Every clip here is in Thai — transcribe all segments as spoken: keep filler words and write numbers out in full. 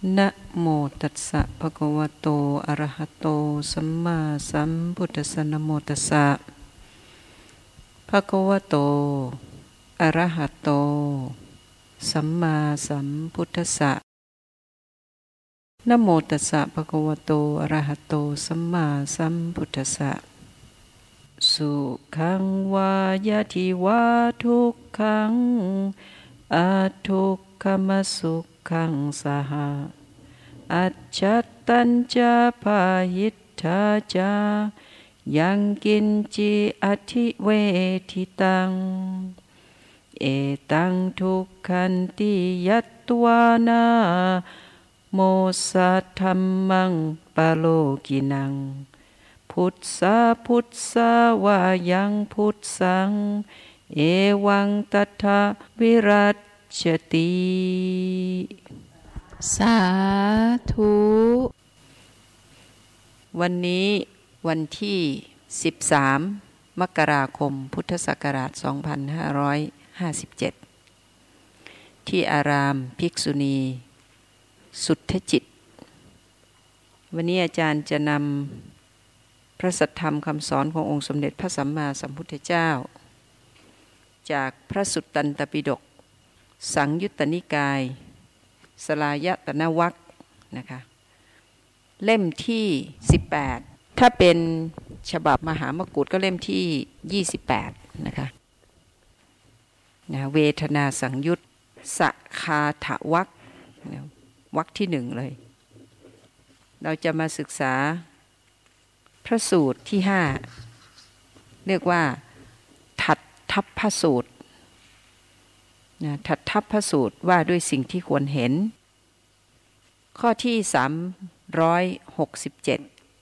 นะโมตัสสะภะคะวะโตอะระหะโตสัมมาสัมพุทธัสสะนะโมตัสสะภะคะวะโตอะระหะโตสัมมาสัมพุทธัสสะนะโมตัสสะภะคะวะโตอะระหะโตสัมมาสัมพุทธัสสะสุขังวายะทิวาทุกขังอะทุกขมสุขังสหอัจฉัตตัญจพาหิทธาจายังกินจิอธิเวทิตังเอตังทุกขันติยัตตวานาโมสัทธัมมังปะโลกินังพุทธะพุทธะวายังพุทธังเอวังตัทธวิรัชชติสาธุวันนี้วันที่สิบสามมกราคมพุทธศักราชสองพันห้าร้อยห้าสิบเจ็ดที่อารามภิกษุณีสุทธจิตวันนี้อาจารย์จะนำพระสัทธรรมคำสอนขององค์สมเด็จพระสัมมาสัมพุทธเจ้าจากพระสุตตันตปิฎกสังยุตตนิกายสลายตนวรรคนะคะเล่มที่สิบแปดถ้าเป็นฉบับมหามกุฏก็เล่มที่ยี่สิบแปดนะคะนะเวทนาสังยุตสคาถวรรควรรคที่หนึ่งเลยเราจะมาศึกษาพระสูตรที่ห้าเรียกว่าทัตทัพพสูตรนะทัตทัพพสูตรว่าด้วยสิ่งที่ควรเห็นข้อที่สามร้อยหกสิบเจ็ด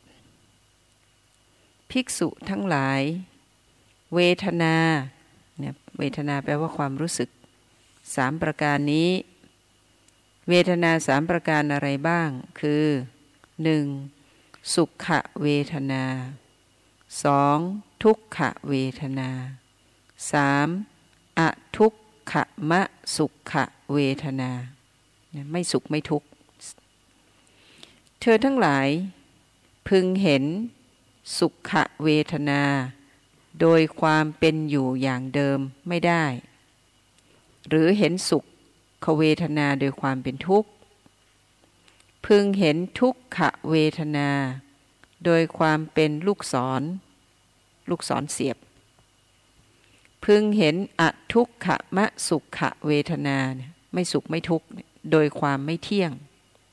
ภิกษุทั้งหลายเวทนาเนี่ยเวทนาแปลว่าความรู้สึกสามประการนี้เวทนาสามประการอะไรบ้างคือหนึ่งสุขเวทนาสองทุกขเวทนาสามอทุกขมสุขเวทนาไม่สุขไม่ทุกข์เธอทั้งหลายพึงเห็นสุขเวทนาโดยความเป็นอยู่อย่างเดิมไม่ได้หรือเห็นสุขเวทนาโดยความเป็นทุกข์พึงเห็นทุกขเวทนาโดยความเป็นลูกศรลูกศรเสียบพึงเห็นอทุกขมสุขเวทนาไม่สุขไม่ทุกข์โดยความไม่เที่ยง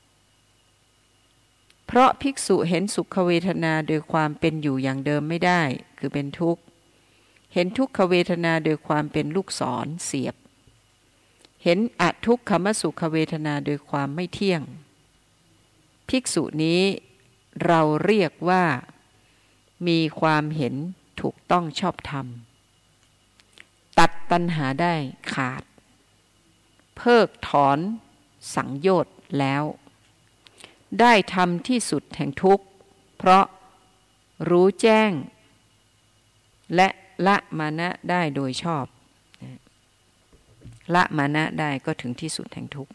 เพราะภิกษุเห็นสุขเวทนาโดยความเป็นอยู่อย่างเดิมไม่ได้คือเป็นทุกข์เห็นทุกขเวทนาโดยความเป็นลูกศรเสียบเห็นอทุกขมสุขเวทนาโดยความไม่เที่ยงภิกษุนี้เราเรียกว่ามีความเห็นถูกต้องชอบธรรมตัดตัณหาได้ขาดเพิกถอนสังโยชน์แล้วได้ทำที่สุดแห่งทุกข์เพราะรู้แจ้งและละมานะได้โดยชอบละมานะได้ก็ถึงที่สุดแห่งทุกข์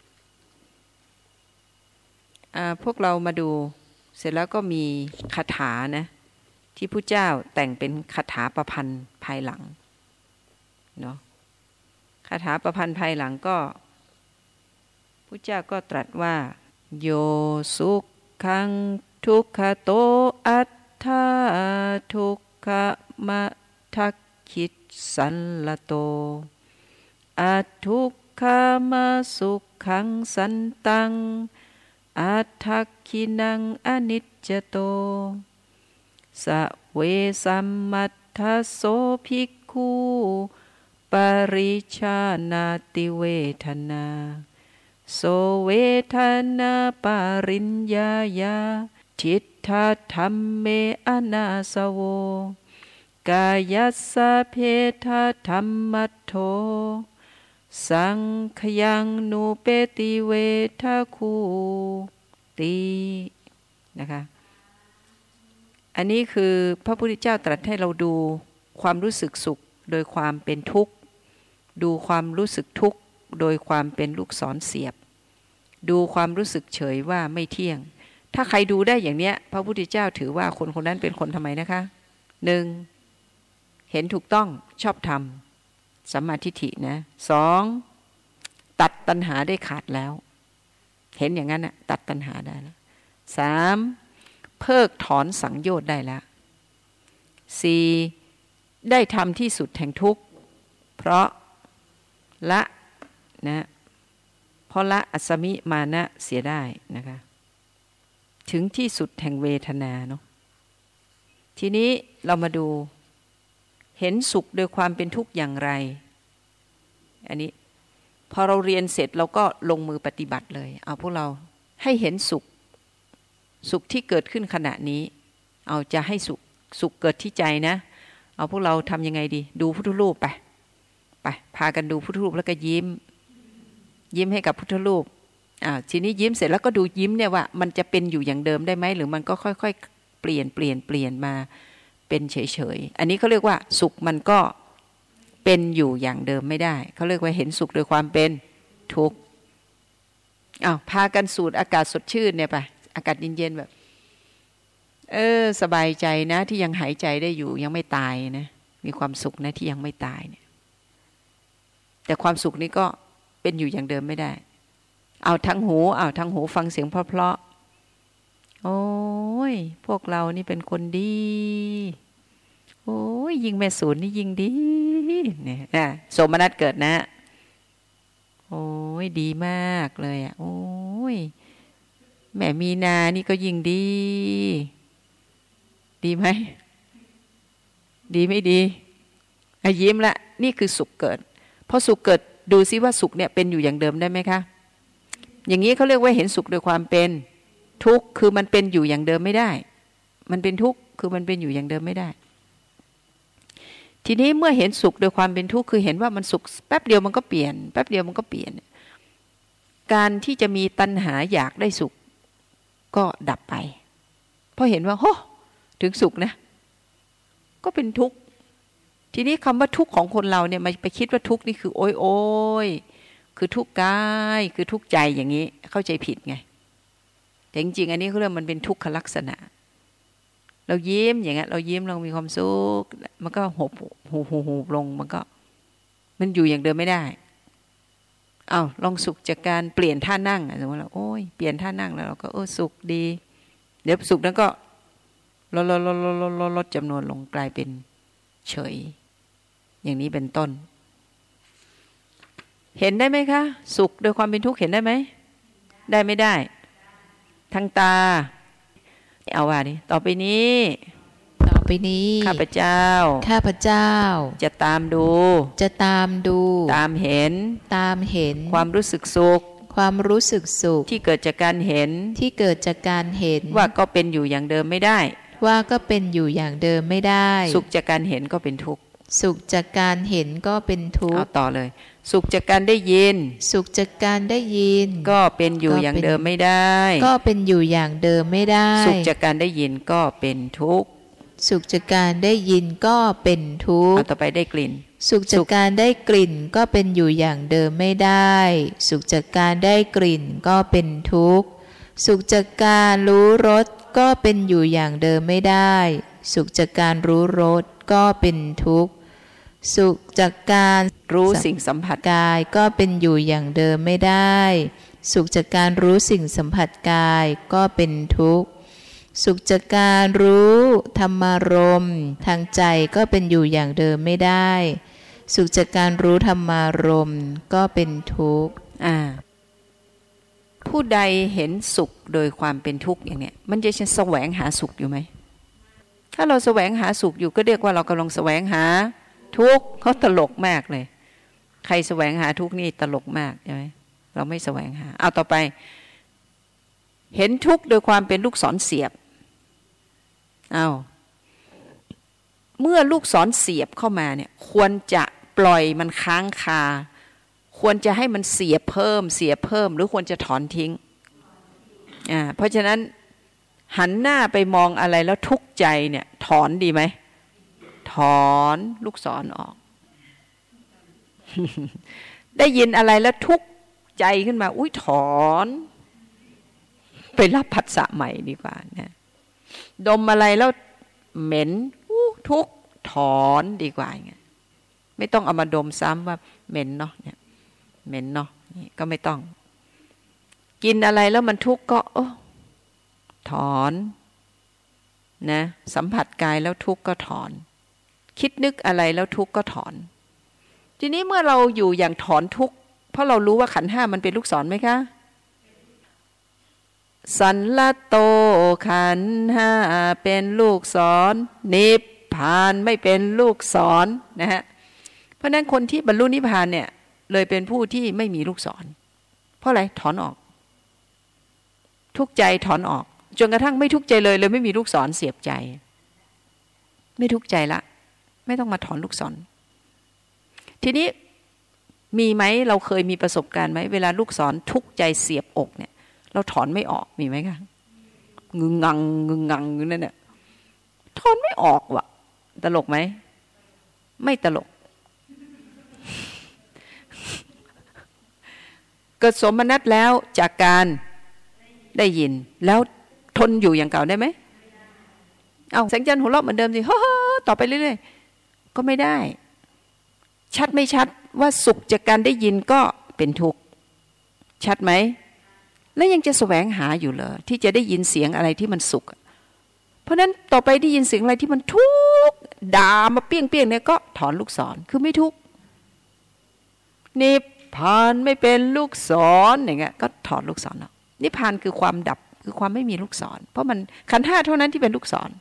พวกเรามาดูเสร็จแล้วก็มีคาถานะที่พระเจ้าแต่งเป็นคาถาประพันธ์ภายหลังเนาะคาถาประพันธ์ภายหลังก็พระเจ้าก็ตรัสว่าโยสุขังทุกขโตอัตถาทุกขมะทักขิตสัลลโตอัตทุกขมะสุขังสันตังอัตถักขินังอนิจจโตสเวสัมมัทธโสภิกขุปริชานาติเวทนาโสเวทนาปริญญายาทิฏฐธัมเมอนาสโวกายัสสะเพทธัมมัทโธสังขยังนุเปติเวทคูตินะคะอันนี้คือพระพุทธเจ้าตรัสให้เราดูความรู้สึกสุขโดยความเป็นทุกข์ดูความรู้สึกทุกข์โดยความเป็นลูกศรเสียบดูความรู้สึกเฉยว่าไม่เที่ยงถ้าใครดูได้อย่างเนี้ยพระพุทธเจ้าถือว่าคนคนนั้นเป็นคนทำไมนะคะหนึ่งเห็นถูกต้องชอบธรรมสัมมาทิฏฐินะสองตัดตัณหาได้ขาดแล้วเห็นอย่างนั้นน่ะตัดตัณหาได้แล้วสามเพิกถอนสังโยชน์ได้แล้วสี่ได้ทำที่สุดแห่งทุกข์เพราะละนะเพราะละอัสมิมานะเสียได้นะคะถึงที่สุดแห่งเวทนาเนาะทีนี้เรามาดูเห็นสุขโดยความเป็นทุกข์อย่างไรอันนี้พอเราเรียนเสร็จเราก็ลงมือปฏิบัติเลยเอาพวกเราให้เห็นสุขสุขที่เกิดขึ้นขณะนี้เอาจะให้สุขสุขเกิดที่ใจนะเอาพวกเราทำยังไงดีดูพุทธรูปไปไปพากันดูพุทธรูปแล้วก็ยิ้มยิ้มให้กับพุทธรูปอ่าทีนี้ยิ้มเสร็จแล้วก็ดูยิ้มเนี่ยว่ามันจะเป็นอยู่อย่างเดิมได้ไหมหรือมันก็ค่อยๆเปลี่ยนเปลี่ยนเปลี่ยนมาเป็นเฉยๆอันนี้เขาเรียกว่าสุขมันก็เป็นอยู่อย่างเดิมไม่ได้เขาเรียกว่าเห็นสุขโดยความเป็นทุกข์อ้าวพากันสูดอากาศสดชื่นเนี่ยไปอากาศเย็นๆแบบเออสบายใจนะที่ยังหายใจได้อยู่ยังไม่ตายนะมีความสุขนะที่ยังไม่ตายเนี่ยแต่ความสุขนี้ก็เป็นอยู่อย่างเดิมไม่ได้เอาทั้งหูเอาทั้งหูฟังเสียงเพราะๆโอ้ยพวกเรานี่เป็นคนดีโอ้ยยิ่งแม่ศูนย์นี่ยิ่งดีเนี่ยนะโสมนัสเกิดนะโอ้ยดีมากเลยอ่ะโอ้ยแม่มีนานี่ก็ยิ่งดีดีไหมดีไม่ดีอ่ะยิ้มละนี่คือสุขเกิดพอสุขเกิดดูซิว่าสุขเนี่ยเป็นอยู่อย่างเดิมได้ไหมคะอย่างนี้เขาเรียกว่าเห็นสุขโดยความเป็นทุกข์คือมันเป็นอยู่อย่างเดิมไม่ได้มันเป็นทุกข์คือมันเป็นอยู่อย่างเดิมไม่ได้ทีนี้เมื่อเห็นสุขโดยความเป็นทุกข์คือเห็นว่ามันสุขแป๊บเดียวมันก็เปลี่ยนแป๊บเดียวมันก็เปลี่ยนการที่จะมีตัณหาอยากได้สุขก็ดับไปเพราะเห็นว่าโหถึงสุขนะก็เป็นทุกข์ทีนี้คำว่าทุกข์ของคนเราเนี่ยมันไปคิดว่าทุกข์นี่คือโอยโอยคือทุกข์กายคือทุกข์ใจอย่างนี้เข้าใจผิดไงแต่จริงๆอันนี้เขาเรียกมันเป็นทุกขลักษณะเรายิ้มอย่างเงี้ยเรายิ้มเรามีความสุขมันก็หบหูหูหูลงมันก็มันอยู่อย่างเดิมไม่ได้อ้าวลองสุขจากการเปลี่ยนท่านั่งสมมติเราโอ้ยเปลี่ยนท่านั่งแล้วเราก็เออสุขดีเดี๋ยวสุขนั้นก็ลดลดลดลดลดลดจำนวนลงกลายเป็นเฉยอย่างนี้เป็นต้นเห็นได้ไหมคะสุขโดยความเป็นทุกข์เห็นได้ไหมได้ไม่ได้ทางตาเอาว่าดิต่อไปนี้ต่อไปนี้ข้าพเจ้าข้าพเจ้าจะตามดูจะตามดูตามเห็นตามเห็นความรู้สึกสุขความรู้สึกสุขที่เกิดจากการเห็นที่เกิดจากการเห็นว่าก็เป็นอยู่อย่างเดิมไม่ได้ว่าก็เป็นอยู่อย่างเดิมไม่ได้สุขจากการเห็นก็เป็นทุกข์สุขจากการเห็นก็เป็นทุกข์เอาต่อเลยสุขจากการได้ยินสุขจากการได้ยินก็เป็นอยู่อย่างเดิมไม่ได้ก็เป็นอยู่อย่างเดิมไม่ได้สุขจากการได้ยินก็เป็นทุกข์สุขจากการได้ยินก็เป็นทุกข์เอาต่อไปได้กลิ่นสุขจากการได้กลิ่นก็เป็นอยู่อย่างเดิมไม่ได้สุขจากการได้กลิ่นก็เป็นทุกข์สุขจากการรู้รสก็เป็นอยู่อย่างเดิมไม่ได้สุขจากการรู้รสก็เป็นทุกข์สุขจากการรู้สิ่งสัมผัสกายก็เป็นอยู่อย่างเดิมไม่ได้สุขจากการรู้สิ่งสัมผัสกายก็เป็นทุกข์สุขจากการรู้ธรรมารมณ์ทางใจก็เป็นอยู่อย่างเดิมไม่ได้สุขจากการรู้ธรรมารมณ์ก็เป็นทุกข์อ่าผู้ใดเห็นสุขโดยความเป็นทุกข์อย่างเนี้ยมันจะแสวงหาสุขอยู่ไหมถ้าเราแสวงหาสุขอยู่ก็เรียกว่าเรากำลังแสวงหาทุกข์เขาตลกมากเลยใครแสวงหาทุกข์นี่ตลกมากใช่ไหมเราไม่แสวงหาเอาต่อไปเห็นทุกข์โดยความเป็นลูกศรเสียบเอาเมื่อลูกศรเสียบเข้ามาเนี่ยควรจะปล่อยมันค้างคาควรจะให้มันเสียบเพิ่มเสียบเพิ่มหรือควรจะถอนทิ้งอ่าเพราะฉะนั้นหันหน้าไปมองอะไรแล้วทุกข์ใจเนี่ยถอนดีไหมถอนลูกศรออก ได้ยินอะไรแล้วทุกข์ใจขึ้นมาอุ้ยถอนไปรับผัสสะใหม่ดีกว่านะดมอะไรแล้วเหม็นทุกข์ถอนดีกว่าไงไม่ต้องเอามาดมซ้ำว่าเหม็นเนาะเนี่ยเหม็นเนาะนี่ก็ไม่ต้องกินอะไรแล้วมันทุกข์ก็โอ้ถอนนะสัมผัสกายแล้วทุกข์ก็ถอนคิดนึกอะไรแล้วทุกข์ก็ถอนทีนี้เมื่อเราอยู่อย่างถอนทุกข์เพราะเรารู้ว่าขันธ์ห้ามันเป็นลูกศรไหมคะสันละโตขันธ์ห้าเป็นลูกศรนิพพานไม่เป็นลูกศรนะฮะเพราะนั้นคนที่บรรลุนิพพานเนี่ยเลยเป็นผู้ที่ไม่มีลูกศรเพราะอะไรถอนออกทุกข์ใจถอนออกจนกระทั่งไม่ทุกข์ใจเลยเลยไม่มีลูกศรเสียบใจไม่ทุกข์ใจละไม่ต้องมาถอนลูกศรทีนี้มีไหมเราเคยมีประสบการณ์ไหมเวลาลูกศรทุกข์ใจเสียบอกเนี่ยเราถอนไม่ออกมีไหมคะงึงงังงึงงังอยู่นั่นเนี่ยถอนไม่ออกว่ะตลกไหมไม่ตลกเกิดสมนัตแล้วจากการได้ยินแล้วทนอยู่อย่างเก่าได้ไหมเอาแสงจันทร์หัวเราะเหมือนเดิมสิเฮ้อต่อไปเรื่อยๆก็ไม่ได้ชัดไม่ชัดว่าสุขจากการได้ยินก็เป็นทุกข์ชัดไหมแล้วยังจะแสวงหาอยู่เหรอที่จะได้ยินเสียงอะไรที่มันสุขเพราะนั้นต่อไปได้ยินเสียงอะไรที่มันทุกข์ด่ามาเปี้ยงเปี้ยงเนี่ยก็ถอนลูกศรคือไม่ทุกข์นิพพานไม่เป็นลูกศรอย่างเงี้ยก็ถอนลูกศรออกนิพพานคือความดับคือความไม่มีลูกศรเพราะมันขันธ์ห้าเท่านั้นที่เป็นลูกศร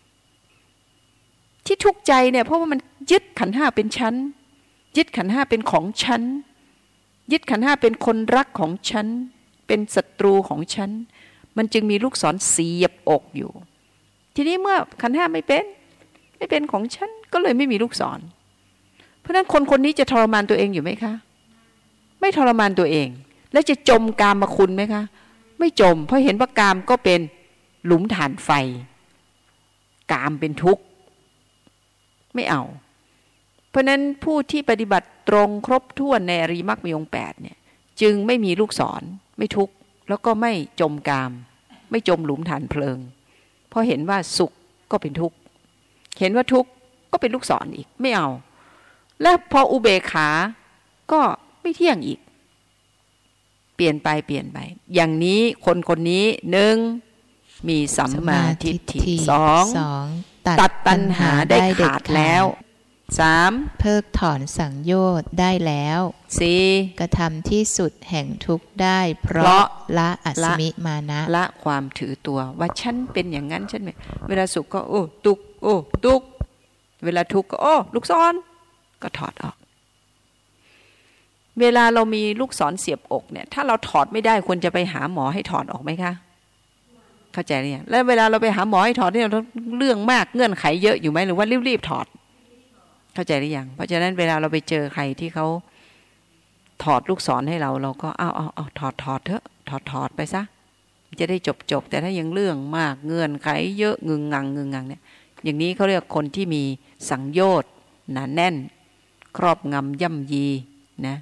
ที่ทุกข์ใจเนี่ยเพราะว่ามันยึดขันธ์ห้าเป็นชั้นยึดขันธ์ห้าเป็นของฉันยึดขันธ์ห้าเป็นคนรักของฉันเป็นศัตรูของฉันมันจึงมีลูกศรเสียบอกอยู่ทีนี้เมื่อขันธ์ห้าไม่เป็นไม่เป็นของฉันก็เลยไม่มีลูกศรเพราะฉะนั้นคนคนนี้จะทรมานตัวเองอยู่ไหมคะไม่ทรมานตัวเองแล้วจะจมกามคุณไหมคะไม่จมเพราะเห็นว่ากามก็เป็นหลุมฐานไฟกามเป็นทุกข์ไม่เอาเพราะนั้นผู้ที่ปฏิบัติตรงครบถ้วนในอริยมรรคมีองค์แปดเนี่ยจึงไม่มีลูกศรไม่ทุกข์แล้วก็ไม่จมกามไม่จมหลุมฐานเพลิงเพราะเห็นว่าสุขก็เป็นทุกข์เห็นว่าทุกข์ก็เป็นลูกศร อ, อีกไม่เอาและพออุเบกขาก็ไม่เที่ยงอีกเปลี่ยนไปเปลี่ยนไปอย่างนี้คนคนนี้หนึ่งมีสัมมาทิฏฐิสองตัดตัณหาได้ขาดแล้วสามเพิกถอนสังโยชน์ได้แล้วสี่กระทำที่สุดแห่งทุกข์ได้เพราะละอสมิมานะละความถือตัวว่าฉันเป็นอย่างนั้นฉันไม่เวลาสุขก็โอ้ตุกโอ้ตุกเวลาทุกข์ก็โอ้ลูกศรก็ถอดออกเวลาเรามีลูกศรเสียบอกเนี่ยถ้าเราถอดไม่ได้ควรจะไปหาหมอให้ถอดออกไหมคะเข้าใจหรือยังแล้วเวลาเราไปหาหมอให้ถอดเนี่ยเรื่องมากเงื่อนไขเยอะอยู่ไหมหรือว่ารีบๆถอดเข้าใจหรือยังเพราะฉะนั้นเวลาเราไปเจอใครที่เขาถอดลูกศรให้เราเราก็เอาเอาเอาถอดถอดเถอะถอดถอดไปซะจะได้จบจบแต่ถ้ายังเรื่องมากเงื่อนไขเยอะงึงงังงึงงังเนี่ยอย่างนี้เขาเรียกคนที่มีสังโยชน์หนาแน่นครอบงำย่ำยีนะ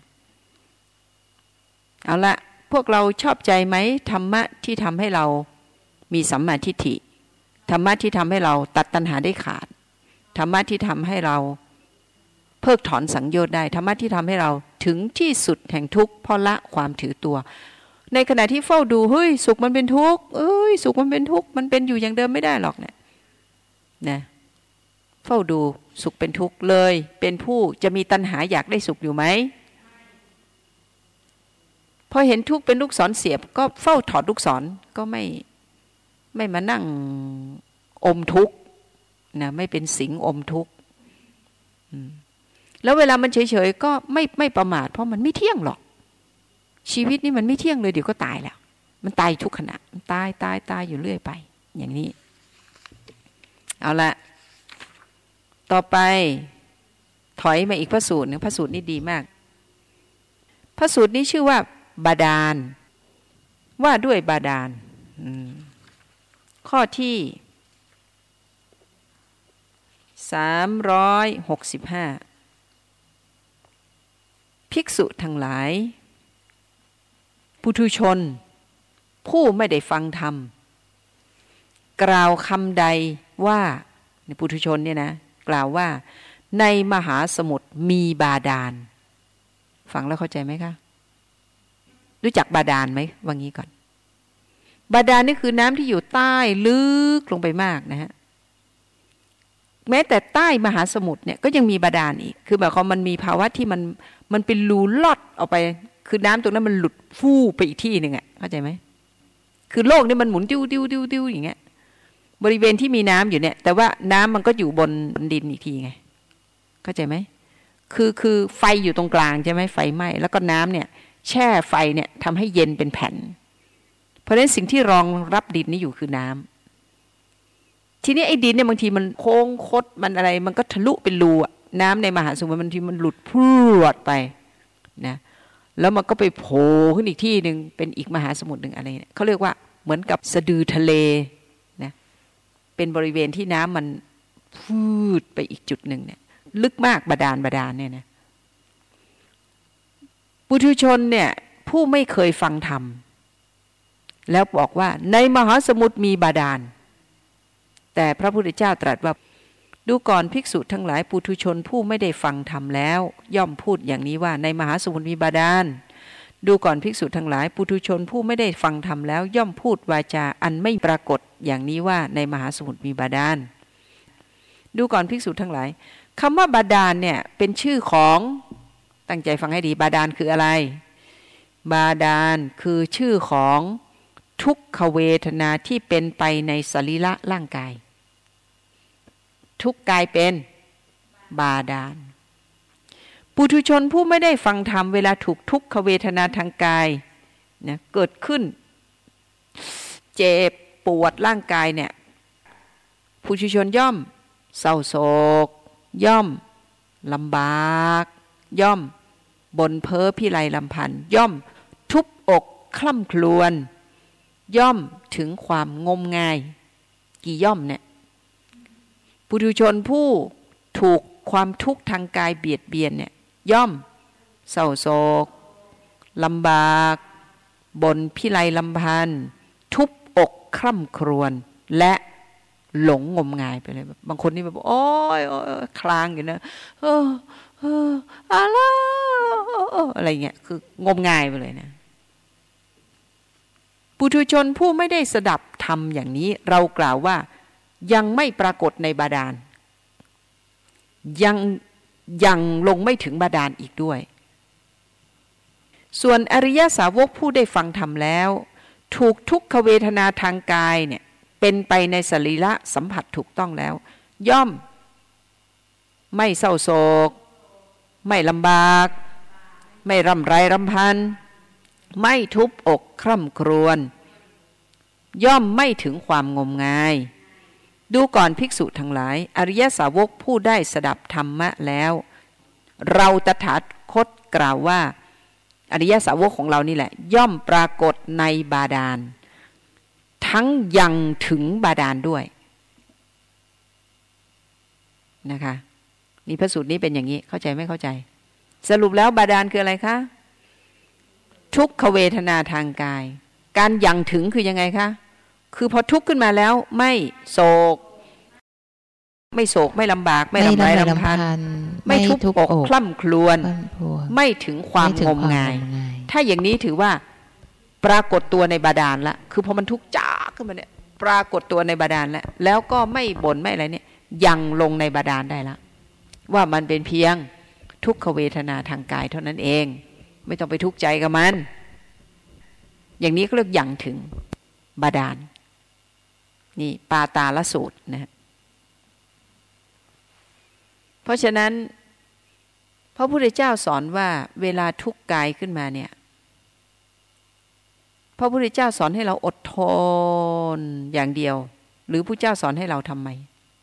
เอาละพวกเราชอบใจไหมธรรมะที่ทำให้เรามีสัมมาทิฏฐิธรรมะที่ทำให้เราตัดตัณหาได้ขาดธรรมะที่ทำให้เราเพิกถอนสังโยชน์ได้ธรรมะที่ทำให้เราถึงที่สุดแห่งทุกข์เพราะละความถือตัวในขณะที่เฝ้าดูเฮ้ยสุขมันเป็นทุกข์เอ้ยสุขมันเป็นทุกข์มันเป็นอยู่อย่างเดิมไม่ได้หรอกเนี่ยนะเฝ้าดูสุขเป็นทุกข์เลยเป็นผู้จะมีตัณหาอยากได้สุขอยู่ไหมพอเห็นทุกข์เป็นลูกศรเสียบก็เฝ้าถอดลูกศรก็ไม่ไม่มานั่งอมทุกข์นะไม่เป็นสิงอมทุกข์แล้วเวลามันเฉยๆก็ไม่ไม่ประมาทเพราะมันไม่เที่ยงหรอกชีวิตนี่มันไม่เที่ยงเลยเดี๋ยวก็ตายแล้วมันตายทุกขณะมันตายตายตายอยู่เรื่อยไปอย่างนี้เอาละต่อไปถอยมาอีกพระสูตรนึงพระสูตรนี่ดีมากพระสูตรนี้ชื่อว่าบาดาลว่าด้วยบาดาลข้อที่สามร้อยหกสิบห้าภิกษุทั้งหลายปุถุชนผู้ไม่ได้ฟังธรรมกล่าวคำใดว่าในปุถุชนเนี่ยนะกล่าวว่าในมหาสมุทรมีบาดาลฟังแล้วเข้าใจไหมคะรู้จักบาดาลไหมว่างี้ก่อนบาดาลนี่คือน้ำที่อยู่ใต้ลึกลงไปมากนะฮะแม้แต่ใต้มหาสมุทรเนี่ยก็ยังมีบาดาลอีกคือแบบเขามันมีภาวะที่มันมันเป็นรูลอดออกไปคือน้ำตรงนั้นมันหลุดฟู่ไปอีกที่หนึ่งอ่ะเข้าใจไหมคือโลกนี่มันหมุนติ้วติ้วติ้วติ้วอย่างเงี้ยบริเวณที่มีน้ำอยู่เนี่ยแต่ว่าน้ำมันก็อยู่บนดินอีกทีไงเข้าใจไหมคือคือไฟอยู่ตรงกลางใช่ไหมไฟไหม้แล้วก็น้ำเนี่ยแช่ไฟเนี่ยทำให้เย็นเป็นแผ่นเพราะฉะนั้นสิ่งที่รองรับดินนี้อยู่คือน้ำทีนี้ไอ้ดินเนี่ยบางทีมันโค้งคดมันอะไรมันก็ทะลุเป็นรูอะน้ำในมหาสมุทรบางทีมันหลุดพรวดไปนะแล้วมันก็ไปโผล่ขึ้นอีกที่หนึ่งเป็นอีกมหาสมุทรหนึ่งอะไรเนี่ยเขาเรียกว่าเหมือนกับสะดือทะเลนะเป็นบริเวณที่น้ำมันพูดไปอีกจุดหนึ่งเนี่ยลึกมากบาดาลบาดาลเนี่ยนะปุถุชนเนี่ยผู้ไม่เคยฟังธรรมแล้วบอกว่าในมหาสมุทรมีบาดาลแต่พระพุทธเจ้าตรัสว่าดูก่อนภิกษุทั้งหลายปุถุชนผู้ไม่ได้ฟังธรรมแล้วย่อมพูดอย่างนี้ว่าในมหาสมุทรมีบาดาลดูก่อนภิกษุทั้งหลายปุถุชนผู้ไม่ได้ฟังธรรมแล้วย่อมพูดวาจาอันไม่ปรากฏอย่างนี้ว่าในมหาสมุทรมีบาดาลดูก่อนภิกษุทั้งหลายคำว่าบาดาลเนี่ยเป็นชื่อของตั้งใจฟังให้ดีบาดาลคืออะไรบาดาลคือชื่อของทุกขเวทนาที่เป็นไปในสรีระร่างกายทุกกายเป็นบาดาลปุถุชนผู้ไม่ได้ฟังธรรมเวลาถูกทุกขเวทนาทางกายนะเกิดขึ้นเจ็บปวดร่างกายเนี่ยปุถุชนย่อมเศร้าโศกย่อมลำบากย่อมบ่นเพ้อพิไรลำพันธ์ย่อมทุบอกคล่ำครวญย่อมถึงความงมงายกี่ย่อมเนี่ยปุถุชนผู้ถูกความทุกข์ทางกายเบียดเบียนเนี่ยย่อมเศร้าโศกลำบากบ่นพิไรลำพันธ์ทุบอกคร่ำครวญและหลงงมงายไปเลยบางคนนี่แบบโอ๊ยคลางอยู่นะเออเอออะไรอะไรเงี้ยคืองมงายไปเลยนะปุถุชนผู้ไม่ได้สดับธรรมอย่างนี้เรากล่าวว่ายังไม่ปรากฏในบาดาลยังยังลงไม่ถึงบาดาลอีกด้วยส่วนอริยสาวกผู้ได้ฟังธรรมแล้วถูกทุกขเวทนาทางกายเนี่ยเป็นไปในสรีระสัมผัสถูกต้องแล้วย่อมไม่เศร้าโศกไม่ลำบากไม่ร่ำไรรำพันไม่ทุบอกคร่ำครวญย่อมไม่ถึงความงมงายดูก่อนภิกษุทั้งหลายอริยสาวกผู้ได้สดับธรรมะแล้วเราตถาคตกล่าวว่าอริยสาวกของเรานี่แหละย่อมปรากฏในบาดาลทั้งยังถึงบาดาลด้วยนะคะนี่พระสูตรนี้เป็นอย่างนี้เข้าใจไม่เข้าใจสรุปแล้วบาดาลคืออะไรคะทุกขเวทนาทางกายการยังถึงคือยังไงคะคือพอทุกข์ขึ้นมาแล้วไม่โศกไม่โศกไม่ลำบากไม่ลำไรรำพันไม่ทุกอกคล่ำครวญไม่ถึงความงมงายถ้าอย่างนี้ถือว่าปรากฏตัวในบาดาลละคือพอมันทุกข์จ้าขึ้นมาเนี่ยปรากฏตัวในบาดาลแล้วแล้วก็ไม่บ่นไม่อะไรเนี่ยยังลงในบาดาลได้ละว่ามันเป็นเพียงทุกขเวทนาทางกายเท่านั้นเองไม่ต้องไปทุกข์ใจกับมันอย่างนี้ก็เรียกยังถึงบาดาลนี่ปาตาลสูตรนะเพราะฉะนั้นพระพุทธเจ้าสอนว่าเวลาทุกข์กายขึ้นมาเนี่ยพระพุทธเจ้าสอนให้เราอดทนอย่างเดียวหรือพระเจ้าสอนให้เราทำไม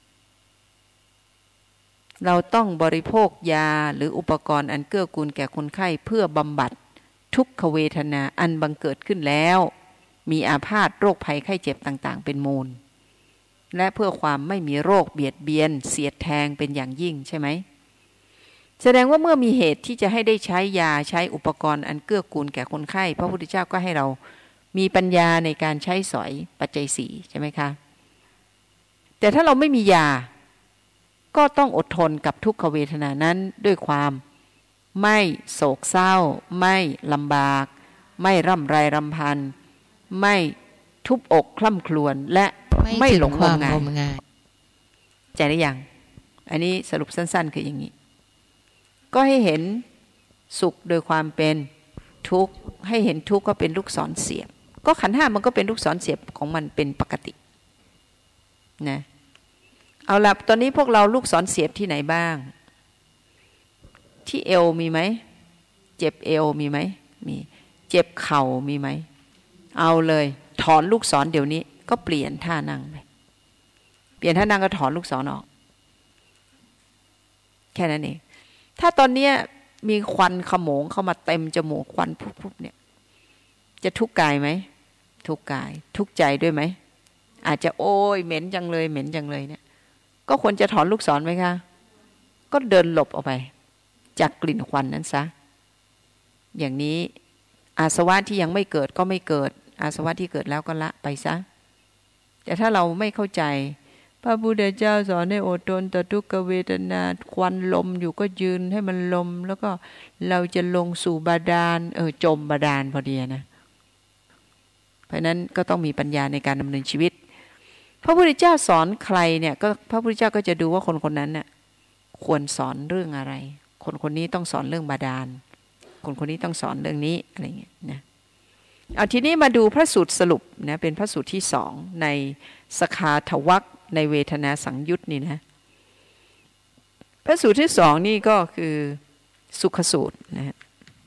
เราต้องบริโภคยาหรืออุปกรณ์อันเกื้อกูลแก่คนไข้เพื่อบำบัดทุกขเวทนาอันบังเกิดขึ้นแล้วมีอาพาธโรคภัยไข้เจ็บต่างๆเป็นมูลและเพื่อความไม่มีโรคเบียดเบียนเสียดแทงเป็นอย่างยิ่งใช่ไหมแสดงว่าเมื่อมีเหตุที่จะให้ได้ใช้ยาใช้อุปกรณ์อันเกื้อกูลแก่คนไข้พระพุทธเจ้าก็ให้เรามีปัญญาในการใช้สอยปัจจัยสี่ใช่ไหมคะแต่ถ้าเราไม่มียาก็ต้องอดทนกับทุกขเวทนานั้นด้วยความไม่โศกเศร้าไม่ลำบากไม่ร่ำไรรำพันไม่ทุบอกคล่ำครวญและไม่หลงงมงายใจได้ยังอันนี้สรุปสั้นๆคืออย่างนี้ก็ให้เห็นสุขโดยความเป็นทุกข์ให้เห็นทุกข์ก็เป็นลูกศรเสียบก็ขันธ์ห้ามันก็เป็นลูกศรเสียบของมันเป็นปกตินะเอาล่ะตอนนี้พวกเราลูกศรเสียบที่ไหนบ้างที่เอวมีไหมเจ็บเอวมีไหมมีเจ็บเข่ามีไหมเอาเลยถอนลูกศรเดี๋ยวนี้ก็เปลี่ยนท่านั่งไปเปลี่ยนท่านั่งก็ถอนลูกศรออกแค่นั้นเองถ้าตอนนี้มีควันขโมงเข้ามาเต็มจมูกควันพุบๆเนี่ยจะทุกข์กายไหมทุกข์กายทุกข์ใจด้วยไหมอาจจะโอ้ยเหม็นจังเลยเหม็นจังเลยเนี่ยก็ควรจะถอนลูกศรไหมคะก็เดินหลบออกไปจากกลิ่นควันนั้นซะอย่างนี้อาสวะที่ยังไม่เกิดก็ไม่เกิดอาสวะที่เกิดแล้วก็ละไปซะแต่ถ้าเราไม่เข้าใจพระพุทธเจ้าสอนให้อดทนต่อทุกขเวทนาควันลมอยู่ก็ยืนให้มันลมแล้วก็เราจะลงสู่บาดาลเออจมบาดาลพอดีนะเพราะนั้นก็ต้องมีปัญญาในการดำเนินชีวิตพระพุทธเจ้าสอนใครเนี่ยก็พระพุทธเจ้าก็จะดูว่าคนคนนั้นน่ะควรสอนเรื่องอะไรคนคนนี้ต้องสอนเรื่องบาดาลคนคนนี้ต้องสอนเรื่องนี้อะไรเงี้ยนะเอาทีนี้มาดูพระสูตรสรุปนะเป็นพระสูตรที่สองในสคาทวรรคในเวทนาสังยุตนี่นะพระสูตรที่สองนี่ก็คือสุขสูตรนะฮะ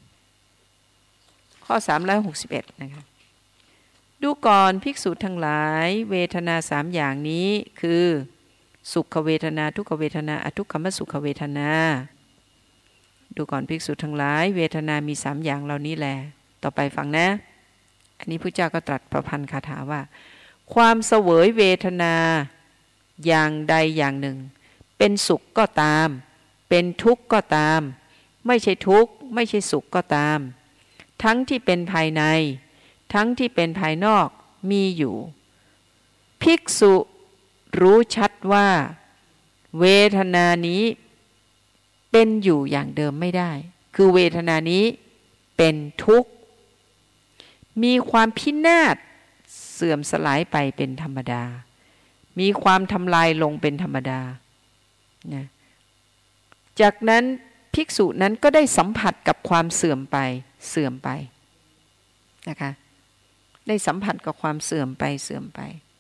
ข้อสามร้อยหกสิบเอ็ดนะคะดูก่อนภิกษุทั้งหลายเวทนาสามอย่างนี้คือสุขเวทนาทุกขเวทนาอทุกขมสุขเวทนาดูก่อนภิกษุทั้งหลายเวทนามีสามอย่างเหล่านี้แลต่อไปฟังนะอันนี้พระเจ้าก็ตรัสประพันธ์คาถาว่าความเสวยเวทนาอย่างใดอย่างหนึ่งเป็นสุขก็ตามเป็นทุกข์ก็ตามไม่ใช่ทุกข์ไม่ใช่สุขก็ตามทั้งที่เป็นภายในทั้งที่เป็นภายนอกมีอยู่ภิกษุรู้ชัดว่าเวทนานี้เป็นอยู่อย่างเดิมไม่ได้คือเวทนานี้เป็นทุกข์มีความพินาศเสื่อมสลายไปเป็นธรรมดามีความทำลายลงเป็นธรรมดานะจากนั้นภิกษุนั้นก็ได้สัมผัสกับความเสื่อมไปเสื่อมไปนะคะได้สัมผัสกับความเสื่อมไปเสื่อมไป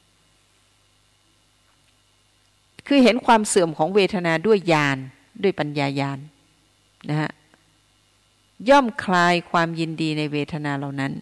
คือเห็นความเสื่อมของเวทนาด้วยญาณด้วยปัญญาญาณนะฮะย่อมคลายความยินดีในเวทนาเหล่านั้น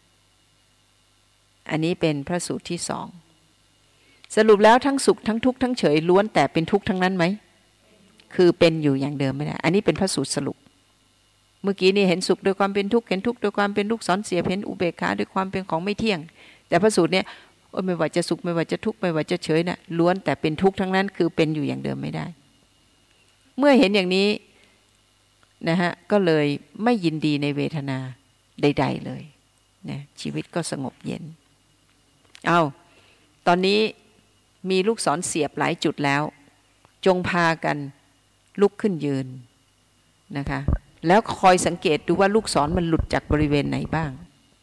อันนี้เป็นพระสูตรที่สองสรุปแล้วทั้งสุขทั้งทุกข์ทั้งเฉยล้วนแต่เป็นทุกข์ทั้งนั้นไหมคือเป็นอยู่อย่างเดิมไม่ได้อันนี้เป็นพระสูตรสรุปเมื่อกี้นี่เห็นสุขโดยความเป็นทุกข์เห็นทุกข์โดยความเป็นลูกศรเสียบเห็นอุเบกขาด้วยความเป็นของไม่เที่ยงแต่พระสูตรเนี้ยโอ้ไม่ว่าจะสุขไม่ว่าจะทุกข์ไม่ว่าจะเฉยน่ะล้วนแต่เป็นทุกข์ทั้งนั้นคือเป็นอยู่อย่างเดิมไม่ได้เมื่อเห็นอย่างนี้นะฮะก็เลยไม่ยินดีในเวทนาใดๆเลยนะชีวิตก็สงบเย็นเอาตอนนี้มีลูกศรเสียบหลายจุดแล้วจงพากันลุกขึ้นยืนนะคะแล้วคอยสังเกตดูว่าลูกศรมันหลุดจากบริเวณไหนบ้าง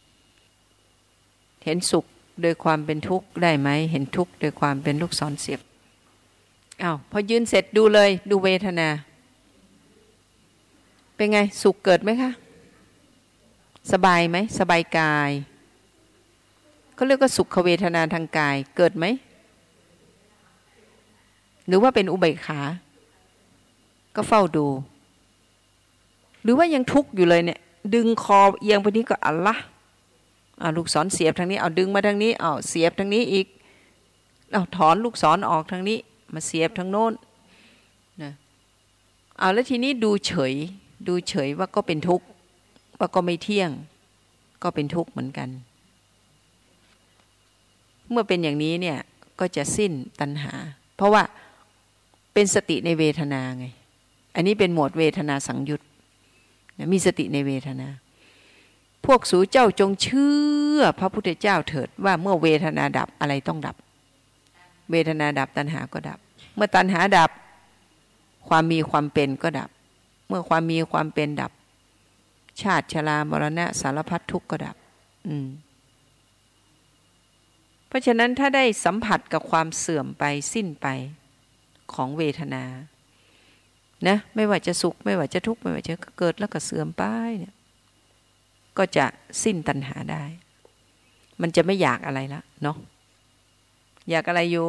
เห็นสุขโดยความเป็นทุกข์ได้ไหมเห็นทุกข์โดยความเป็นลูกศรเสียบอ้าวพอยืนเสร็จดูเลยดูเวทนาเป็นไงสุขเกิดไหมคะสบายไหมสบายกายเขาเรียกว่าสุขเวทนาทางกายเกิดไหมหรือว่าเป็นอุเบกขาก็เฝ้าดูหรือว่ายังทุกข์อยู่เลยเนี่ยดึงคอเอียงไปนี้ก็อัลละเอาลูกศรเสียบทางนี้เอาดึงมาทางนี้เอาเสียบทางนี้อีกเอาถอนลูกศรออกทางนี้มาเสียบทางโน้นนะเอาแล้วทีนี้ดูเฉยดูเฉยว่าก็เป็นทุกข์ว่าก็ไม่เที่ยงก็เป็นทุกข์เหมือนกันเมื่อเป็นอย่างนี้เนี่ยก็จะสิ้นตัณหาเพราะว่าเป็นสติในเวทนาไงอันนี้เป็นหมวดเวทนาสังยุตมีสติในเวทนาพวกสูเจ้าจงชื่ชื่อพระพุทธเจ้าเถิดว่าเมื่อเวทนาดับอะไรต้องดับเวทนาดับตัณหาก็ดับเมื่อตัณหาดับความมีความเป็นก็ดับเมื่อความมีความเป็นดับชาติชรามรณะสารพัดทุกข์ก็ดับอืมเพราะฉะนั้นถ้าได้สัมผัสกับความเสื่อมไปสิ้นไปของเวทนานะไม่ว่าจะสุขไม่ว่าจะทุกข์ไม่ว่าจะเกิดแล้วก็เสื่อมไปเนี่ยก็จะสิ้นตัณหาได้มันจะไม่อยากอะไรละเนาะอยากอะไรอยู่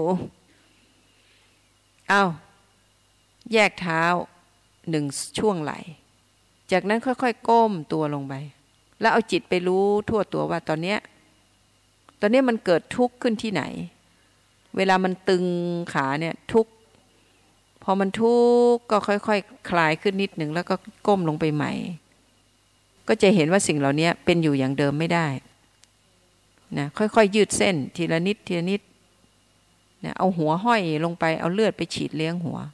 เอาแยกเท้าหนึ่งช่วงไหล่จากนั้นค่อยๆก้มตัวลงไปแล้วเอาจิตไปรู้ทั่วตัวว่าตอนเนี้ยตอนนี้มันเกิดทุกข์ขึ้นที่ไหนเวลามันตึงขาเนี่ยทุกข์พอมันทุกข์ก็ค่อยๆ ค, คลายขึ้นนิดหนึ่งแล้วก็ก้มลงไปใหม่ก็จะเห็นว่าสิ่งเหล่านี้เป็นอยู่อย่างเดิมไม่ได้นะค่อยๆ ย, ยืดเส้นทีละนิดทีละนิดนะเอาหัวห้อยลงไปเอาเลือดไปฉีดเลี้ยงหัว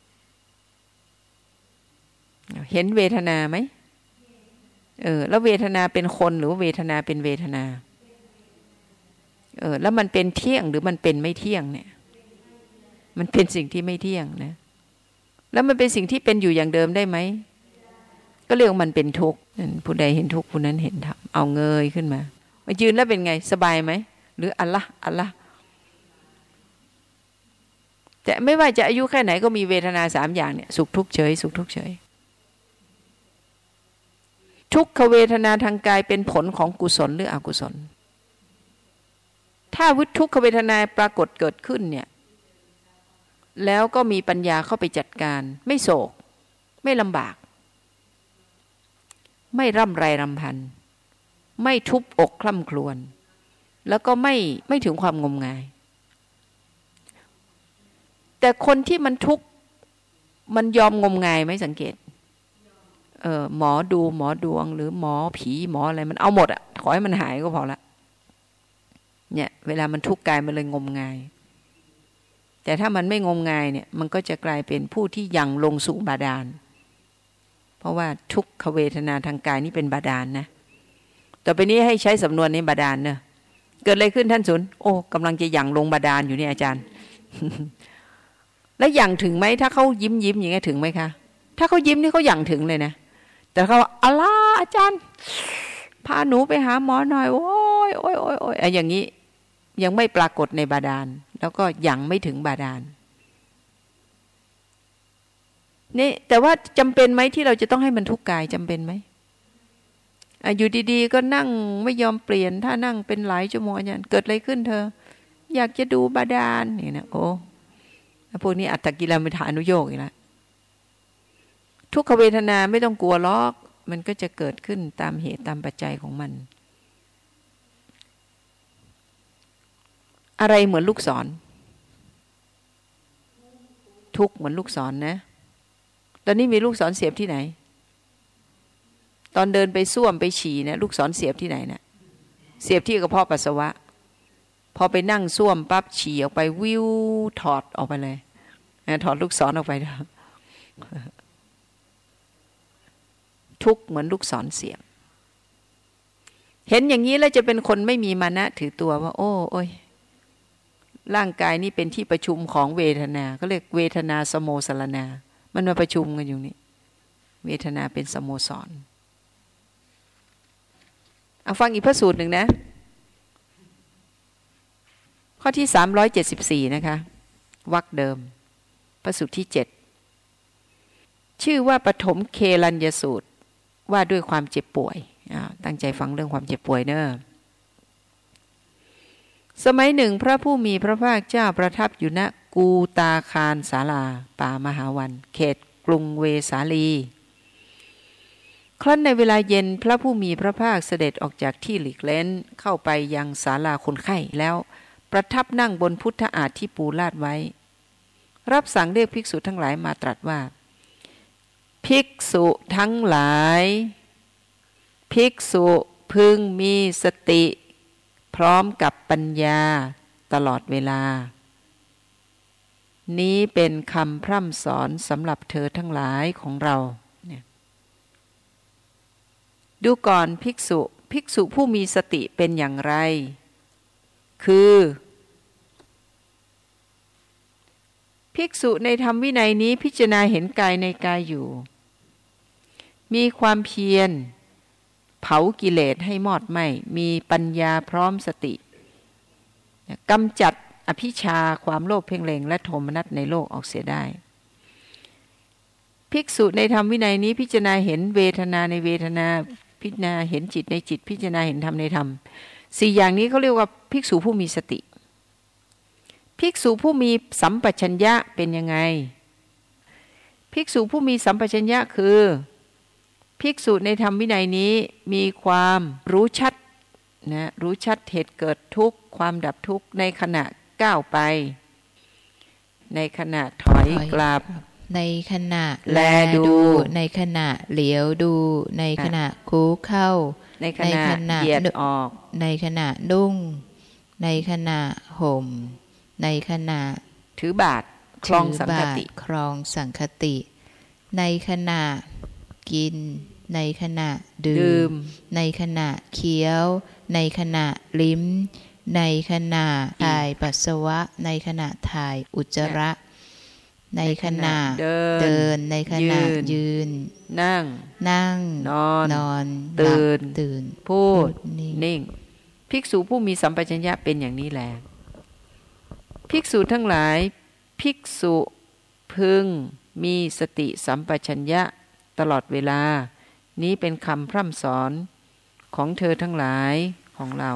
เห็นเวทนาไหมเออแล้วเวทนาเป็นคนหรือเวทนาเป็นเวทนาเออแล้วมันเป็นเที่ยงหรือมันเป็นไม่เที่ยงเนี่ยมันเป็นสิ่งที่ไม่เที่ยงนะแล้วมันเป็นสิ่งที่เป็นอยู่อย่างเดิมได้ไหมก็เรียกว่ามันเป็นทุกข์ผู้ใดเห็นทุกข์ผู้นั้นเห็นธรรมเอาเงยขึ้นมามายืนแล้วเป็นไงสบายไหมหรืออัลละอัลละแต่ไม่ว่าจะอายุแค่ไหนก็มีเวทนาสามอย่างเนี่ยสุขทุกข์เฉยสุขทุกข์เฉยทุกขเวทนาทางกายเป็นผลของกุศลหรืออกุศลถ้าวิทุกขเวทนาปรากฏเกิดขึ้นเนี่ยแล้วก็มีปัญญาเข้าไปจัดการไม่โศกไม่ลำบากไม่ร่ำไรรำพันไม่ทุบอกคล่ำครวญแล้วก็ไม่ไม่ถึงความงมงายแต่คนที่มันทุกข์มันยอมงมงายไหมสังเกตเออหมอดูหมอดวงหรือหมอผีหมออะไรมันเอาหมดอ่ะขอให้มันหายก็พอละเนี่ยเวลามันทุกข์กายมันเลยงมงายแต่ถ้ามันไม่งมงายเนี่ยมันก็จะกลายเป็นผู้ที่ยังลงสู่บาดาลเพราะว่าทุกขเวทนาทางกายนี่เป็นบาดาลนะต่อไปนี้ให้ใช้สำนวนนี้บาดาลเนอะเกิดอะไรขึ้นท่านศูนย์โอ้กำลังจะยังลงบาดาลอยู่เนี่ยอาจารย์ แล้วยังถึงไหมถ้าเขายิ้มยิ้มอย่างเงี้ยถึงไหมคะถ้าเขายิ้มนี่เขายังถึงเลยนะแต่เขาอัลลาอาจารย์พาหนูไปหาหมอหน่อยโอ้ยโอ้ยโอ้ยโอ้ยอย่างนี้ยังไม่ปรากฏในบาดาลแล้วก็ยังไม่ถึงบาดาลนี่แต่ว่าจำเป็นไหมที่เราจะต้องให้มันทุกข์กายจำเป็นไหมอยู่ดีๆก็นั่งไม่ยอมเปลี่ยนถ้านั่งเป็นหลายชั่วโมงอาจารย์เกิดอะไรขึ้นเธออยากจะดูบาดาลนี่นะโอ้พวกนี้อัตตกิลมัฏฐานุโยคอีกแล้วทุกขเวทนาไม่ต้องกลัวหรอกมันก็จะเกิดขึ้นตามเหตุตามปัจจัยของมันอะไรเหมือนลูกศรทุกเหมือนลูกศร นะตอนนี้มีลูกศรเสียบที่ไหนตอนเดินไปส้วมไปฉี่เนี่ยลูกศรเสียบที่ไหนเนี่ยเสียบที่กระเพาะปัสสาวะพอไปนั่งส้วมปั๊บฉี่ออกไปวิวถอดออกไปเลยถอดลูกศรออกไปทุกเหมือนลูกศรเสียบเห็นอย่างนี้แล้วจะเป็นคนไม่มีมานะถือตัวว่าโอ้โอ้ยร่างกายนี้เป็นที่ประชุมของเวทนาก็เรียกเวทนาสโมสรณามันมาประชุมกันอยู่นี่เวทนาเป็นสโมสรเอาฟังอีกพระสูตรหนึ่งนะข้อที่สามร้อยเจ็ดสิบสี่นะคะวรรคเดิมพระสูตรที่เจ็ดชื่อว่าปฐมเคลัญญสูตรว่าด้วยความเจ็บป่วยตั้งใจฟังเรื่องความเจ็บป่วยเนอะสมัยหนึ่งพระผู้มีพระภาคเจ้าประทับอยู่ณกูตาคารศาลาป่ามหาวันเขตกรุงเวสาลีครั้นในเวลาเย็นพระผู้มีพระภาคเสด็จออกจากที่หลีกเล้นเข้าไปยังศาลาคนไข้แล้วประทับนั่งบนพุทธอาฏที่ปูลาดไว้รับสั่งเรียกภิกษุทั้งหลายมาตรัสว่าภิกษุทั้งหลายภิกษุพึงมีสติพร้อมกับปัญญาตลอดเวลานี้เป็นคำพร่ำสอนสำหรับเธอทั้งหลายของเราเนี่ยดูก่อนภิกษุภิกษุผู้มีสติเป็นอย่างไรคือภิกษุในธรรมวินัยนี้พิจารณาเห็นกายในกายอยู่มีความเพียรเผากิเลสให้มอดไหม้มีปัญญาพร้อมสติกำจัดอภิชาความโลภเพ่งเล็งและโทมนัสในโลกออกเสียได้ภิกษุในธรรมวินัยนี้พิจารณาเห็นเวทนาในเวทนาพิจารณาเห็นจิตในจิตพิจารณาเห็นธรรมในธรรมสี่อย่างนี้เขาเรียกว่าภิกษุผู้มีสติภิกษุผู้มีสัมปชัญญะเป็นยังไงภิกษุผู้มีสัมปชัญญะคือภิกษุในธรรมวินัยนี้มีความรู้ชัดนะรู้ชัดเหตุเกิดทุกข์ความดับทุกข์ในขณะก้าวไปในขณะถอยกลับในขณะแลดูในขณะเหลียวดูในขณะคูเข้าในขณะเหยียดออกในขณะนุ่งในขณะห่มในขณะถือบาตรครองสังคติครองสังคติในขณะกินในขณะดื่มในขณะเคี้ยวในขณะลิ้มในขณะถ่ายปัสสาวะในขณะถ่ายอุจจาระในขณะเดินในขณะยืนนั่งนั่งนอนนอนตื่นตื่นพูดนิ่งภิกษุผู้มีสัมปชัญญะเป็นอย่างนี้แลภิกษุทั้งหลายภิกษุพึงมีสติสัมปชัญญะตลอดเวลานี้เป็นคำพร่ำสอนของเธอทั้งหลายของเรา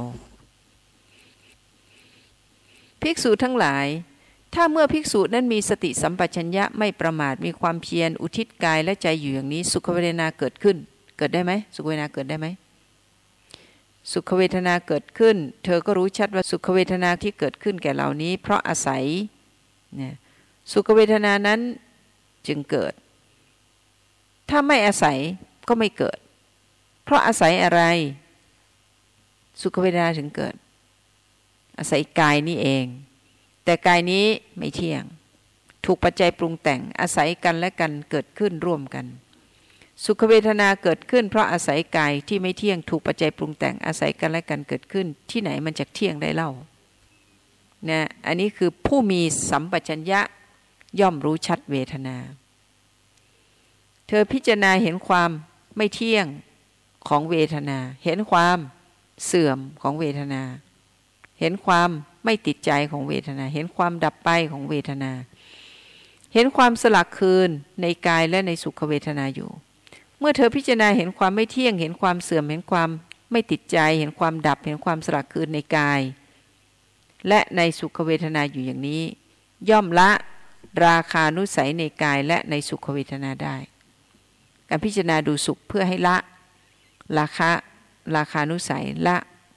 ภิกษุทั้งหลายถ้าเมื่อภิกษุนั้นมีสติสัมปชัญญะไม่ประมาทมีความเพียรอุทิศกายและใจอยู่อย่างนี้สุขเวทนาเกิดขึ้นเกิดได้ไหมสุขเวทนาเกิดได้ไหมสุขเวทนาเกิดขึ้นเธอก็รู้ชัดว่าสุขเวทนาที่เกิดขึ้นแก่เหล่านี้เพราะอาศัยเนี่ยสุขเวทนานั้นจึงเกิดถ้าไม่อาศัยก็ไม่เกิดเพราะอาศัยอะไรสุขเวทนาถึงเกิดอาศัยกายนี่เองแต่กายนี้ไม่เที่ยงถูกปัจจัยปรุงแต่งอาศัยกันและกันเกิดขึ้นร่วมกันสุขเวทนาเกิดขึ้นเพราะอาศัยกายที่ไม่เที่ยงถูกปัจจัยปรุงแต่งอาศัยกันและกันเกิดขึ้นที่ไหนมันจะเที่ยงได้เล่านะอันนี้คือผู้มีสัมปชัญญะย่อมรู้ชัดเวทนาเธอพิจารณาเห็นความไม่เที่ยงของเวทนาเห็นความเสื่อมของเวทนาเห็นความไม่ติดใจของเวทนาเห็นความดับไปของเวทนาเห็นความสลักคืนในกายและในสุขเวทนาอยู่เมื่อเธอพิจารณาเห็นความไม่เที่ยงเห็นความเสื่อมเห็นความไม่ติดใจเห็นความดับเห็นความสลักคืนในกายและในสุขเวทนาอยู่อย่างนี้ย่อมละราคานุสัยในกายและในสุขเวทนาได้การพิจารณาดูสุขเพื่อให้ละราคะราคานุสัยละ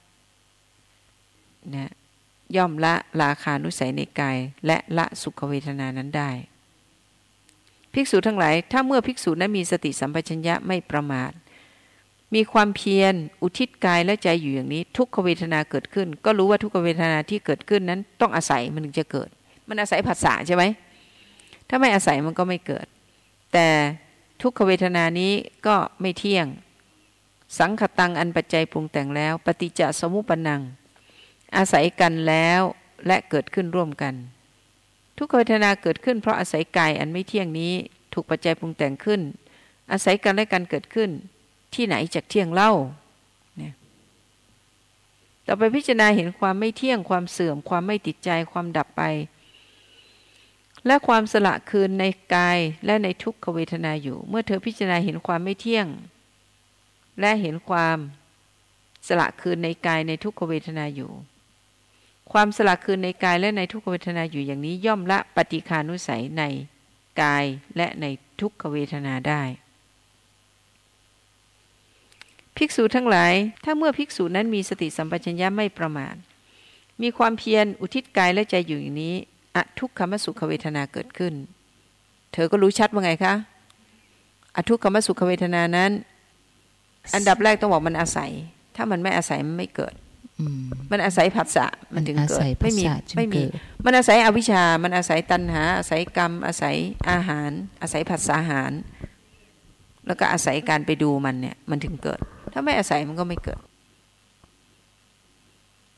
นะย่อมละราคานุสัยในกายและละสุขเวทนานั้นได้ภิกษุทั้งหลายถ้าเมื่อภิกษุนั้นมีสติสัมปชัญญะไม่ประมาทมีความเพียรอุทิศกายและใจอยู่อย่างนี้ทุกขเวทนาเกิดขึ้นก็รู้ว่าทุกขเวทนาที่เกิดขึ้นนั้นต้องอาศัยมันถึงจะเกิดมันอาศัยผัสสะใช่ไหมถ้าไม่อาศัยมันก็ไม่เกิดแต่ทุกขเวทนานี้ก็ไม่เที่ยงสังขตังอันปัจจัยปรุงแต่งแล้วปฏิจจสมุปปนังอาศัยกันแล้วและเกิดขึ้นร่วมกันทุกขเวทนาเกิดขึ้นเพราะอาศัยกายอันไม่เที่ยงนี้ถูกปัจจัยปรุงแต่งขึ้นอาศัยกันและกันเกิดขึ้นที่ไหนจากเที่ยงเล่าเนี่ยต่อไปพิจารณาเห็นความไม่เที่ยงความเสื่อมความไม่ติดใจความดับไปและความสละคืนในกายและในทุกขเวทนาอยู่เมื่อเธอพิจารณาเห็นความไม่เที่ยงและเห็นความสละคืนในกายในทุกขเวทนาอยู่ความสละคืนในกายและในทุกขเวทนาอยู่อย่างนี้ย่อมละปฏิฆานุสัยในกายและในทุกขเวทนาได้ภิกษุทั้งหลายถ้าเมื่อภิกษุนั้นมีสติสัมปชัญญะไม่ประมาทมีความเพียรอุทิศกายและใจอยู่อย่างนี้อทุกขมสุขเวทนาเกิดขึ้นเธอก็รู้ชัดว่าไงคะอทุกขมสุขเวทนานั้นอันดับแรกต้องบอกมันอาศัยถ้ามันไม่อาศัยมันไม่เกิดมันอาศัยผัสสะมันถึงเกิดไม่มีไม่มีมันอาศัยอวิชชามันอาศัยตัณหาอาศัยกรรมอาศัยอาหารอาศัยผัสสะอาหารแล้วก็อาศัยการไปดูมันเนี่ยมันถึงเกิดถ้าไม่อาศัยมันก็ไม่เกิด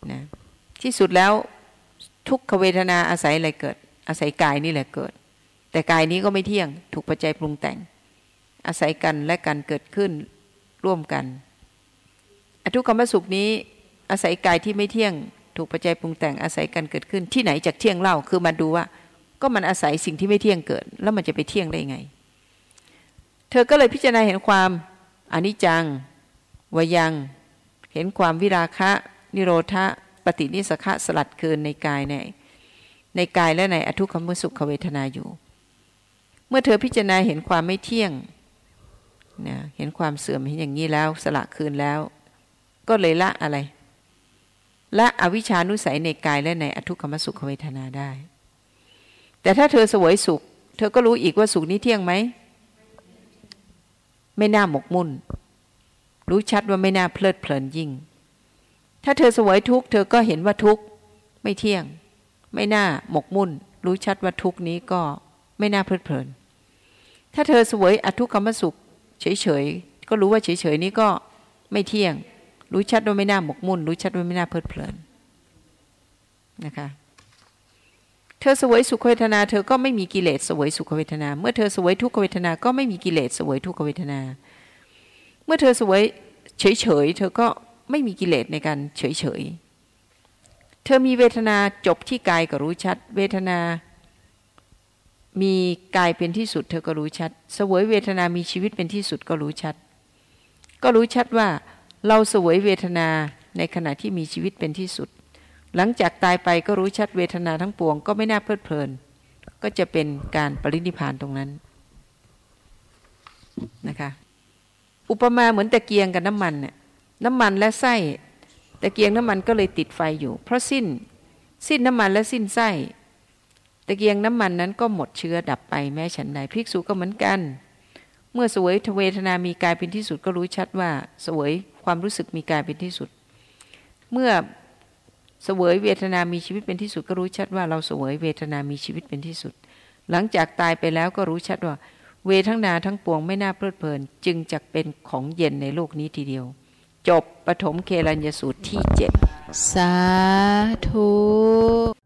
นะที่สุดแล้วทุกขเวทนาอาศัยอะไรเกิดอาศัยกายนี่แหละเกิดแต่กายนี้ก็ไม่เที่ยงถูกปัจจัยปรุงแต่งอาศัยกันและกันเกิดขึ้นร่วมกันอทุกขมสุขนี้อาศัยกายที่ไม่เที่ยงถูกปัจจัยปรุงแต่งอาศัยกันเกิดขึ้นที่ไหนจากเที่ยงเล่าคือมาดูว่าก็มันอาศัยสิ่งที่ไม่เที่ยงเกิดแล้วมันจะไปเที่ยงได้ไงเธอก็เลยพิจารณาเห็นความอนิจจังวยังเห็นความวิราคะนิโรธะปฏินิสขะสลัดคืนในกายในในกายและในอทุกขมสุขเวทนาอยู่เมื่อเธอพิจารณาเห็นความไม่เที่ยงนะเห็นความเสื่อมเห็นอย่างนี้แล้วสละคืนแล้วก็เลยละอะไรละอวิชชานุสัยในกายและในอทุกขมสุขเวทนาได้แต่ถ้าเธอเสวยสุขเธอก็รู้อีกว่าสุขนี้เที่ยงไหมไม่น่าหมกมุ่นรู้ชัดว่าไม่น่าเพลิดเพลินยิ่งถ้าเธอเสวยทุกข์เธอก็เห็นว่าทุกข์ไม่เที่ยงไม่น่าหมกมุ่นรู้ชัดว่าทุกข์นี้ก็ไม่น่าเพลิดเพลินถ้าเธอเสวยอทุกขมสุขเฉยๆก็รู้ว่าเฉยๆนี้ก็ไม่เที่ยงรู้ชัดว่าไม่น่าหมกมุ่นรู้ชัดว่าไม่น่าเพลิดเพลินนะคะเธอเสวยสุขเวทนาเธอก็ไม่มีกิเลสเสวยสุขเวทนาเมื่อเธอเสวยทุกขเวทนาก็ไม่มีกิเลสเสวยทุกขเวทนาเมื่อเธอเสวยเฉยๆเธอก็ไม่มีกิเลสในการเฉยๆเธอมีเวทนาจบที่กายก็รู้ชัดเวทนามีกายเป็นที่สุดเธอก็รู้ชัดเสวยเวทนามีชีวิตเป็นที่สุดก็รู้ชัดก็รู้ชัดว่าเราเสวยเวทนาในขณะที่มีชีวิตเป็นที่สุดหลังจากตายไปก็รู้ชัดเวทนาทั้งปวงก็ไม่น่าเพลิดเพลินก็จะเป็นการปรินิพพานตรงนั้นนะคะอุปมาเหมือนตะเกียงกับน้ำมันเนี่ยน้ำมันและไส้ตะเกียงน้ำมันก็เลยติดไฟอยู่เพราะสิ้นสิ้นน้ำมันและสิ้นไส้ตะเกียงน้ำมันนั้นก็หมดเชื้อดับไปแม้ฉันใดภิกษุก็เหมือนกันเมื่อเสวยเวทนามีกายเป็นที่สุดก็รู้ชัดว่าเสวยความรู้สึกมีกายเป็นที่สุดเมื่อเสวยเวทนามีชีวิตเป็นที่สุดก็รู้ชัดว่าเราเสวยเวทนามีชีวิตเป็นที่สุดหลังจากตายไปแล้วก็รู้ชัดว่าเวทนาทั้งปวงไม่น่าเพลิดเพลินจึงจักเป็นของเย็นในโลกนี้ทีเดียวจบปฐมเคลัญญสูตรที่เจ็ดสาธุ